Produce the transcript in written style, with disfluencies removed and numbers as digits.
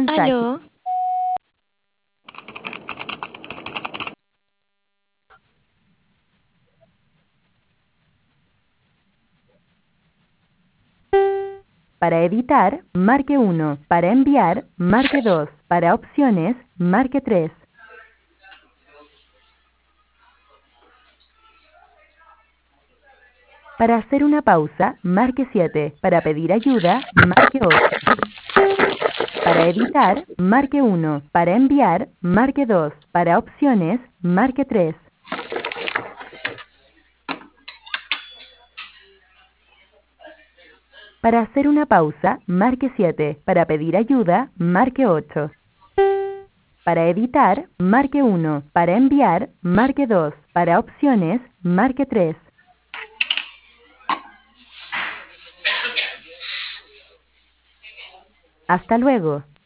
mensaje. Aló, Para editar, marque 1. Para enviar, marque 2. Para opciones, marque 3. Para hacer una pausa, marque 7. Para pedir ayuda, marque 8. Para editar, marque 1. Para enviar, marque 2. Para opciones, marque 3. Para hacer una pausa, marque 7. Para pedir ayuda, marque 8. Para editar, marque 1. Para enviar, marque 2. Para opciones, marque 3. Hasta luego.